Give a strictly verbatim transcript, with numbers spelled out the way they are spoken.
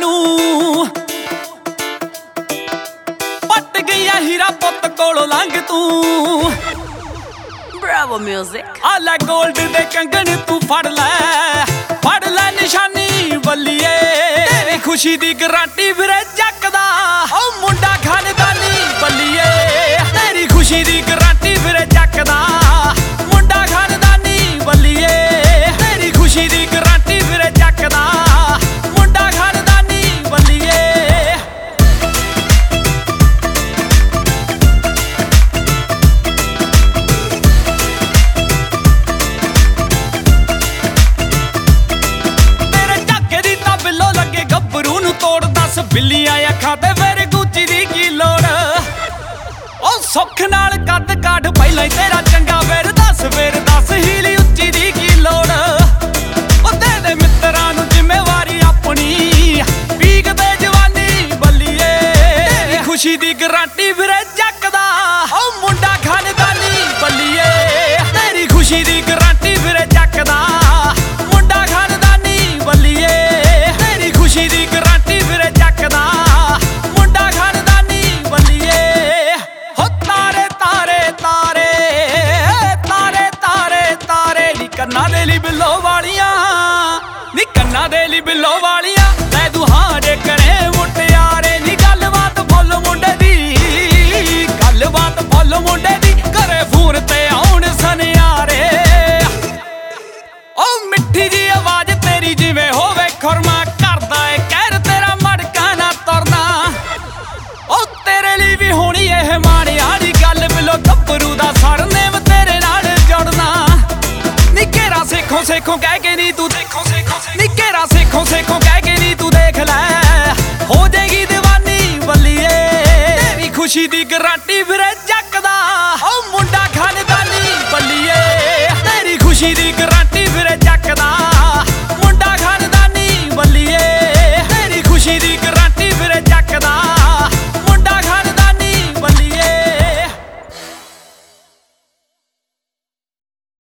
ਤੂੰ ਪੱਟ ਗਈਆ ਹੀਰਾ ਪੁੱਤ ਕੋਲੋਂ ਲੰਘ ਤੂੰ Bravo music ਆ ਲੈ ਗੋਲਡ ਦੇ ਕੰਗਣ ਤੂੰ ਫੜ ਲੈ ਫੜ ਲੈ ਨਿਸ਼ਾਨੀ ਬੱਲੀਏ ਤੇਰੀ ਖੁਸ਼ੀ ਦੀ ਗਾਰੰਟੀ ਵੀਰੇ ਜੱਕਦਾ ਓ ਮੁੰਡਾ ਖਾਨਦਾਨੀ ਬੱਲੀਏ ਤੇਰੀ ਖੁਸ਼ੀ ਦੀ ਗਾਰੰਟੀ ਵੀਰੇ ਜੱਕਦਾ ਮੁੰਡਾ ਖਾਨਦਾਨੀ ਬੱਲੀਏ ਤੇਰੀ ਖੁਸ਼ੀ ਦੀ ਗਾਰੰਟੀ ਵੀਰੇ ਜੱਕਦਾ ਮੁੰਡਾ ਖਾਨਦਾਨੀ ਬੱਲੀਏ ਗੱਭਰੂ ਨੂੰ ਤੋੜ ਦਸ ਬਿੱਲੀਆਂ ਅੱਖਾਂ ਤੇ ਫਿਰ ਗੁੱਚੀ ਦੀ ਕੀ ਲੋੜ ਓ ਸੁੱਖ ਨਾਲ ਕੱਦ ਕਾਠ ਪਹਿਲਾਂ ਹੀ ਤੇਰਾ ਚੰਗਾ ਫਿਰ ਦੱਸ ਫਿਰ ਦੱਸ ਹੀਲੀ ਉੱਚੀ ਦੀ ਕੀ ਲੋੜ ਓ ਦੇ ਦੇ ਮਿੱਤਰਾਂ ਨੂੰ ਜ਼ਿੰਮੇਵਾਰੀ ਆਪਣੀ ਪੀਕ ਤੇ ਜਵਾਨੀ ਬੱਲੀਏ ਤੇਰੀ ਖੁਸ਼ੀ ਦੀ ਗਾਰੰਟੀ ਵੀਰੇ ਜੱਕਦਾ ਓ ਮੁੰਡਾ ਖਾਨਦਾਨੀ ਬੱਲੀਏ ਤੇਰੀ ਖੁਸ਼ੀ ਦੀ ਗਾਰੰਟੀ ਵੀਰੇ ਜੱਕਦਾ ਮੁੰਡਾ ਖਾਨਦਾਨੀ ਬੱਲੀਏ ਖੁਸ਼ੀ ਦੀ ਗਾਰੰਟੀ ਵੀਰੇ ਜੱਕਦਾ ਮੁੰਡਾ ਖਾਨਦਾਨੀ ਬੱਲੀਏ ਹੋ ਤਾਰੇ ਤਾਰੇ ਤਾਰੇ ਤਾਰੇ ਤਾਰੇ ਤਾਰੇ ਨੀ ਕੰਨਾਂ ਦੇ ਲਈ ਬਿੱਲੋ ਵਾਲੀਆਂ ਨੀ ਕੰਨਾਂ ਦੇ ਲਈ ਬਿੱਲੋ ਵਾਲੀਆਂ ਲੈ ਦੁਹਾਰੇ ਕਰੇ ਮੁਟਿਆਰੇ ਨੀ ਗੱਲਬਾਤ ਫੁੱਲ ਮੁੰਡੇ ਦੀ ਗੱਲਬਾਤ ਫੁੱਲ ਮੁੰਡੇ ਦੀ ਘਰੇ ਫੋਨ ਤੇ ਆਉਣ ਸੁਨਿਆਰੇ ਓ ਮਿੱਠੀ ਜੀ ਆਵਾਜ਼ ਤੇਰੀ ਜਿਵੇਂ ਹੋਵੇ ਖੁਰਮਾ ਗੱਭਰੂ ਦਾ ਸਰਨੇਮ ਤੇਰੇ ਨਾਲ ਜੁੜਨਾ ਨੀ ਘੇਰਾ ਸੇਖੋਂ ਸੇਖੋਂ ਕਹਿ ਕੇ ਨੀ ਤੂੰ ਦੇਖੋ ਸੇਖੋਂ ਨੀ ਘੇਰਾ ਸੇਖੋਂ ਸੇਖੋਂ ਕਹਿ ਕੇ ਨੀ ਤੂੰ ਦੇਖ ਲੈ ਹੋ ਜਾਏਗੀ ਦੀਵਾਨੀ ਬੱਲੀਏ ਤੇਰੀ ਖੁਸ਼ੀ ਦੀ ਗਾਰੰਟੀ ਵੀਰੇ